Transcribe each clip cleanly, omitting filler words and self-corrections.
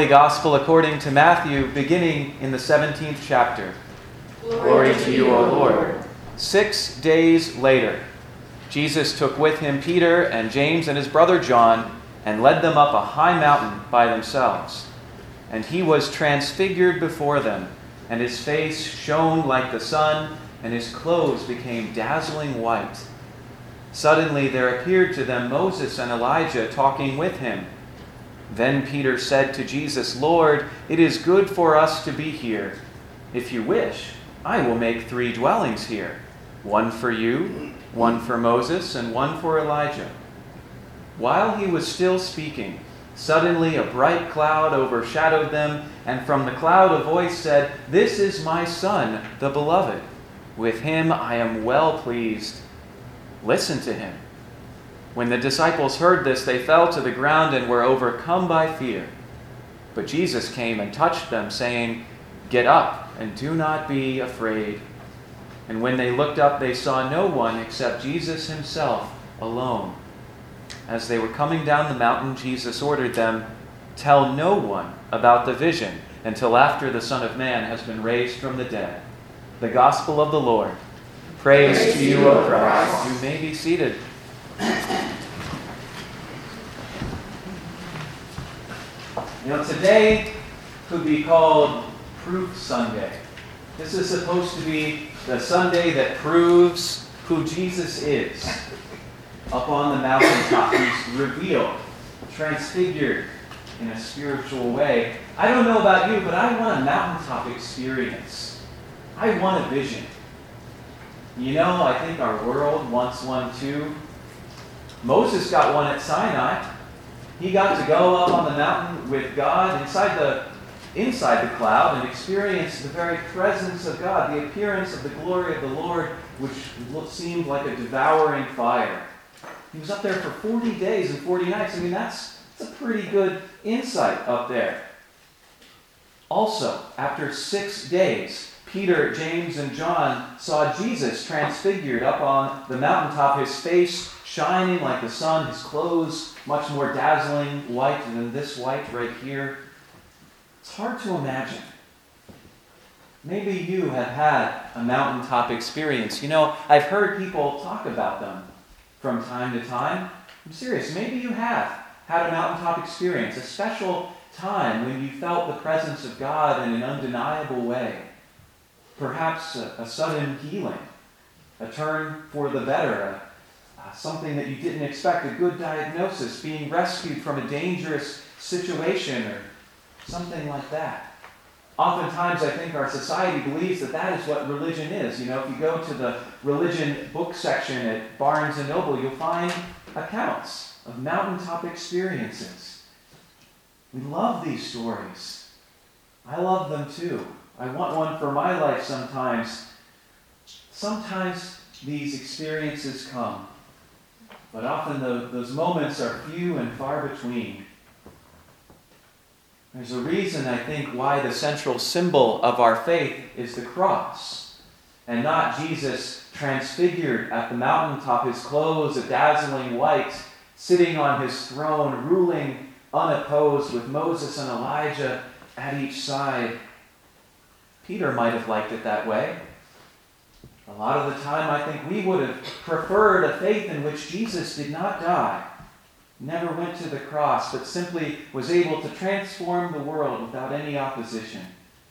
Gospel according to Matthew, beginning in the 17th chapter. Glory to you, O Lord. 6 days later, Jesus took with him Peter and James and his brother John and led them up a high mountain by themselves. And he was transfigured before them, and his face shone like the sun, and his clothes became dazzling white. Suddenly there appeared to them Moses and Elijah talking with him. Then Peter said to Jesus, "Lord, it is good for us to be here. If you wish, I will make 3 dwellings here, one for you, one for Moses, and one for Elijah." While he was still speaking, suddenly a bright cloud overshadowed them, and from the cloud a voice said, "This is my Son, the Beloved. With him I am well pleased. Listen to him." When the disciples heard this, they fell to the ground and were overcome by fear. But Jesus came and touched them, saying, "Get up and do not be afraid." And when they looked up, they saw no one except Jesus himself alone. As they were coming down the mountain, Jesus ordered them, "Tell no one about the vision until after the Son of Man has been raised from the dead." The Gospel of the Lord. Praise to you, O Christ. You may be seated. Today could be called Proof Sunday. This is supposed to be the Sunday that proves who Jesus is. Up on the mountaintop, he's revealed, transfigured in a spiritual way. I don't know about you, but I want a mountaintop experience. I want a vision. I think our world wants one too. Moses got one at Sinai. He got to go up on the mountain with God inside the cloud and experience the very presence of God, the appearance of the glory of the Lord, which seemed like a devouring fire. He was up there for 40 days and 40 nights. That's a pretty good insight up there. Also, after 6 days, Peter, James, and John saw Jesus transfigured up on the mountaintop, his face shining like the sun, his clothes much more dazzling white than this white right here. It's hard to imagine. Maybe you have had a mountaintop experience. I've heard people talk about them from time to time. I'm serious. Maybe you have had a mountaintop experience, a special time when you felt the presence of God in an undeniable way. Perhaps a sudden healing, a turn for the better, something that you didn't expect, a good diagnosis, being rescued from a dangerous situation, or something like that. Oftentimes, I think our society believes that is what religion is. If you go to the religion book section at Barnes & Noble, you'll find accounts of mountaintop experiences. We love these stories. I love them too. I want one for my life sometimes. Sometimes these experiences come, but often those moments are few and far between. There's a reason, I think, why the central symbol of our faith is the cross, and not Jesus transfigured at the mountaintop, his clothes a dazzling white, sitting on his throne, ruling unopposed with Moses and Elijah at each side. Peter might have liked it that way. A lot of the time, I think we would have preferred a faith in which Jesus did not die, never went to the cross, but simply was able to transform the world without any opposition.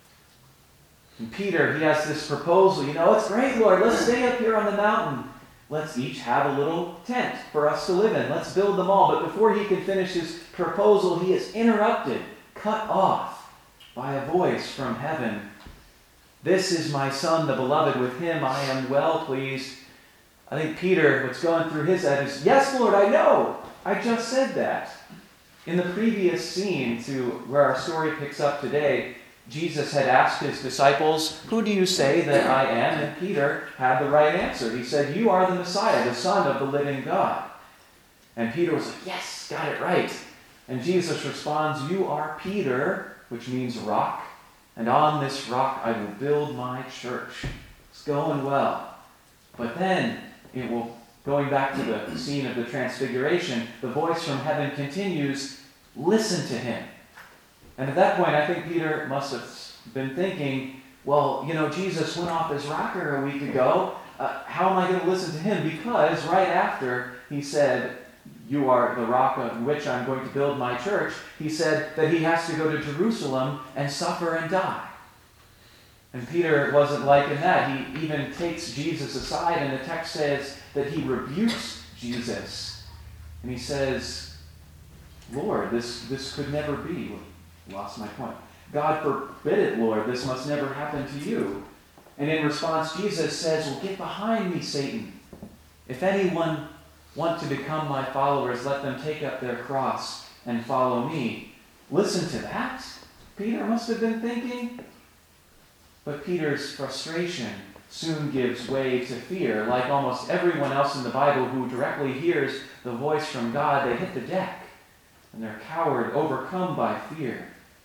And Peter, he has this proposal. It's great, Lord. Let's stay up here on the mountain. Let's each have a little tent for us to live in. Let's build them all. But before he can finish his proposal, he is interrupted, cut off by a voice from heaven. "This is my Son, the Beloved. With him I am well pleased." I think Peter, what's going through his head is, "Yes, Lord, I know. I just said that." In the previous scene to where our story picks up today, Jesus had asked his disciples, "Who do you say that I am?" And Peter had the right answer. He said, "You are the Messiah, the Son of the living God." And Peter was like, "Yes, got it right." And Jesus responds, "You are Peter," which means rock. "And on this rock I will build my church." It's going well. But then, going back to the scene of the transfiguration, the voice from heaven continues, "Listen to him." And at that point, I think Peter must have been thinking, well, Jesus went off his rocker a week ago. How am I going to listen to him? Because right after he said, "You are the rock on which I'm going to build my church," he said that he has to go to Jerusalem and suffer and die. And Peter wasn't liking that. He even takes Jesus aside, and the text says that he rebukes Jesus. And he says, "Lord, this could never be." Lost my point. "God forbid it, Lord. This must never happen to you." And in response, Jesus says, "Well, get behind me, Satan. If anyone want to become my followers, let them take up their cross and follow me." Listen to that, Peter must have been thinking. But Peter's frustration soon gives way to fear. Like almost everyone else in the Bible who directly hears the voice from God, they hit the deck, and they're cowed, overcome by fear.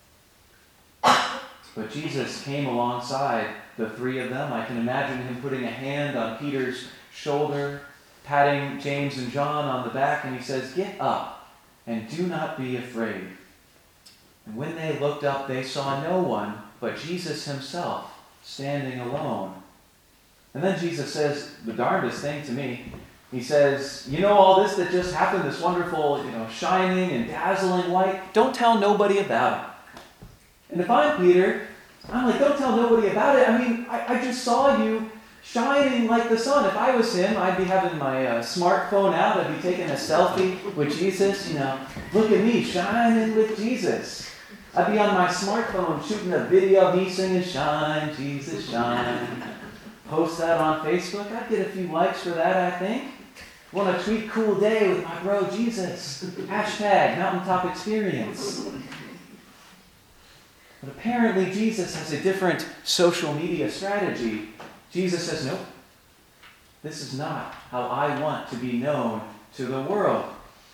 But Jesus came alongside the three of them. I can imagine him putting a hand on Peter's shoulder, patting James and John on the back, and he says, "Get up and do not be afraid." And when they looked up, they saw no one but Jesus himself standing alone. And then Jesus says the darndest thing to me. He says, all this that just happened, this wonderful, shining and dazzling light, don't tell nobody about it. And if I'm Peter, I'm like, don't tell nobody about it. I mean, I just saw you shining like the sun. If I was him, I'd be having my smartphone out. I'd be taking a selfie with Jesus. Look at me shining with Jesus. I'd be on my smartphone shooting a video of me singing, "Shine, Jesus, shine." Post that on Facebook. I'd get a few likes for that, I think. Want to tweet "cool day with my bro Jesus." Hashtag mountaintop experience. But apparently Jesus has a different social media strategy. Jesus says, "Nope. This is not how I want to be known to the world."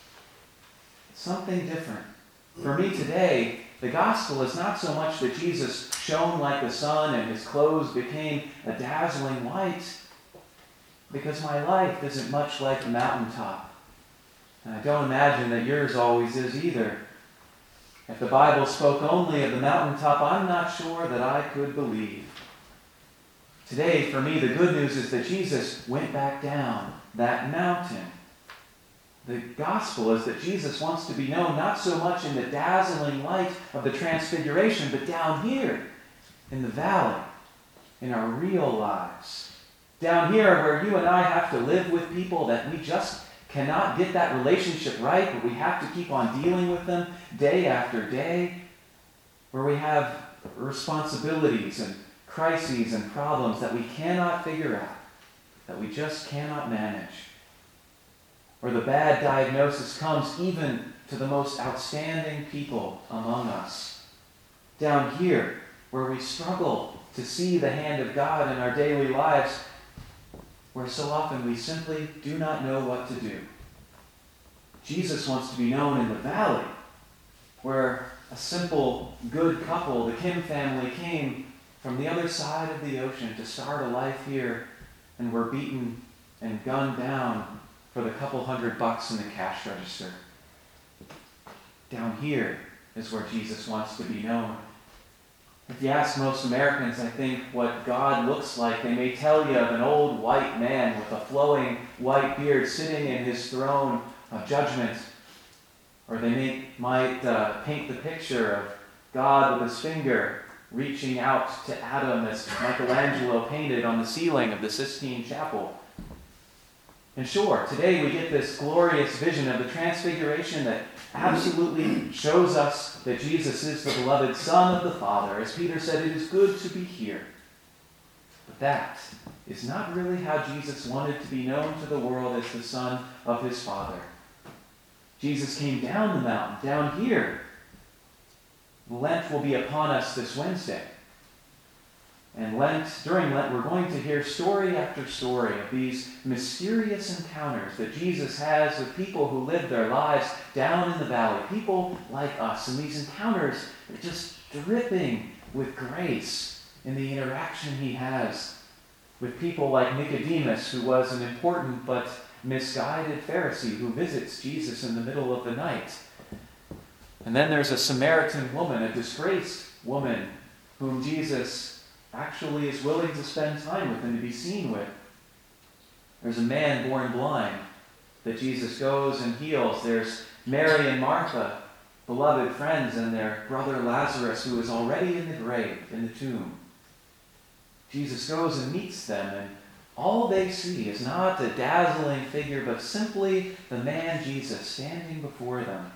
Something different. For me today, the gospel is not so much that Jesus shone like the sun and his clothes became a dazzling light, because my life isn't much like the mountaintop. And I don't imagine that yours always is either. If the Bible spoke only of the mountaintop, I'm not sure that I could believe. Today, for me, the good news is that Jesus went back down that mountain. The gospel is that Jesus wants to be known not so much in the dazzling light of the transfiguration, but down here in the valley, in our real lives. Down here where you and I have to live with people that we just cannot get that relationship right, but we have to keep on dealing with them day after day, where we have responsibilities and crises and problems that we cannot figure out, that we just cannot manage, where the bad diagnosis comes even to the most outstanding people among us. Down here, where we struggle to see the hand of God in our daily lives, where so often we simply do not know what to do. Jesus wants to be known in the valley, where a simple, good couple, the Kim family, came from the other side of the ocean to start a life here, and were beaten and gunned down for the couple $100 in the cash register. Down here is where Jesus wants to be known. If you ask most Americans, I think, what God looks like, they may tell you of an old white man with a flowing white beard sitting in his throne of judgment. Or they might paint the picture of God with his finger reaching out to Adam as Michelangelo painted on the ceiling of the Sistine Chapel. And sure, today we get this glorious vision of the Transfiguration that absolutely shows us that Jesus is the beloved Son of the Father. As Peter said, it is good to be here. But that is not really how Jesus wanted to be known to the world as the Son of his Father. Jesus came down the mountain, down here. Lent will be upon us this Wednesday. And during Lent, we're going to hear story after story of these mysterious encounters that Jesus has with people who live their lives down in the valley, people like us. And these encounters are just dripping with grace in the interaction he has with people like Nicodemus, who was an important but misguided Pharisee who visits Jesus in the middle of the night. And then there's a Samaritan woman, a disgraced woman, whom Jesus actually is willing to spend time with and to be seen with. There's a man born blind that Jesus goes and heals. There's Mary and Martha, beloved friends, and their brother Lazarus, who is already in the grave, in the tomb. Jesus goes and meets them, and all they see is not a dazzling figure, but simply the man Jesus standing before them.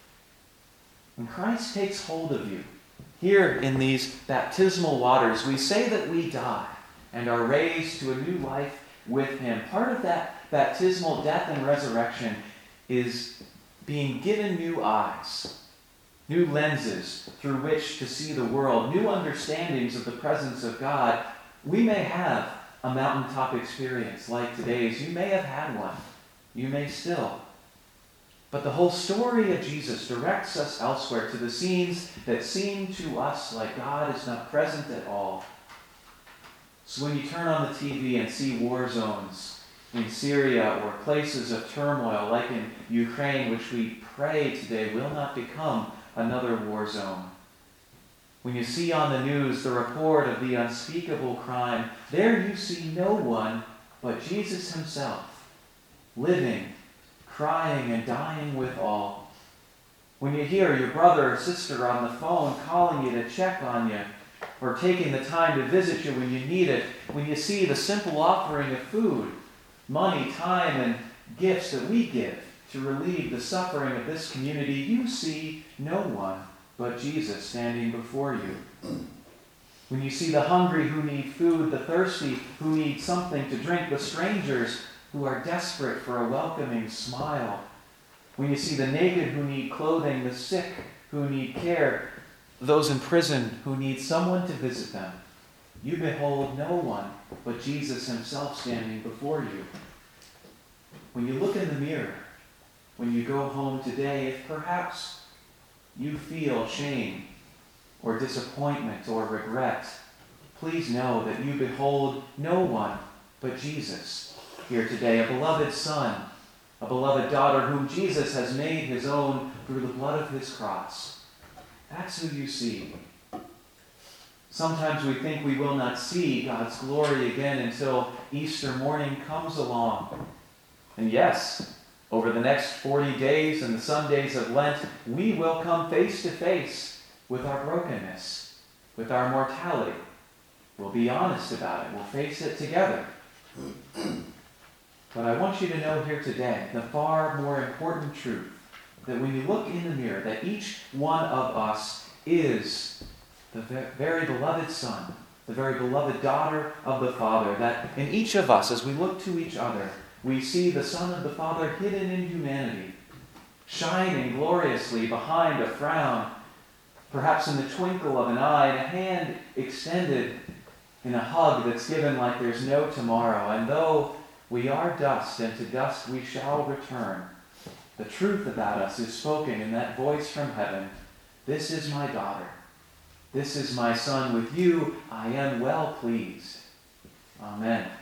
When Christ takes hold of you, here in these baptismal waters, we say that we die and are raised to a new life with him. Part of that baptismal death and resurrection is being given new eyes, new lenses through which to see the world, new understandings of the presence of God. We may have a mountaintop experience like today's. You may have had one. You may still. But the whole story of Jesus directs us elsewhere to the scenes that seem to us like God is not present at all. So when you turn on the TV and see war zones in Syria or places of turmoil like in Ukraine, which we pray today will not become another war zone. When you see on the news the report of the unspeakable crime, there you see no one but Jesus himself, living, crying, and dying with all. When you hear your brother or sister on the phone calling you to check on you, or taking the time to visit you when you need it, when you see the simple offering of food, money, time, and gifts that we give to relieve the suffering of this community, you see no one but Jesus standing before you. When you see the hungry who need food, the thirsty who need something to drink, the strangers who are desperate for a welcoming smile, when you see the naked who need clothing, the sick who need care, those in prison who need someone to visit them, you behold no one but Jesus himself standing before you. When you look in the mirror, when you go home today, if perhaps you feel shame or disappointment or regret, please know that you behold no one but Jesus here today, a beloved son, a beloved daughter whom Jesus has made his own through the blood of his cross. That's who you see. Sometimes we think we will not see God's glory again until Easter morning comes along. And yes, over the next 40 days and the Sundays of Lent, we will come face to face with our brokenness, with our mortality. We'll be honest about it. We'll face it together. But I want you to know here today the far more important truth, that when you look in the mirror, that each one of us is the very beloved son, the very beloved daughter of the Father, that in each of us, as we look to each other, we see the Son of the Father hidden in humanity, shining gloriously behind a frown, perhaps in the twinkle of an eye, and a hand extended in a hug that's given like there's no tomorrow. And though we are dust, and to dust we shall return, the truth about us is spoken in that voice from heaven. This is my daughter. This is my son. With you I am well pleased. Amen.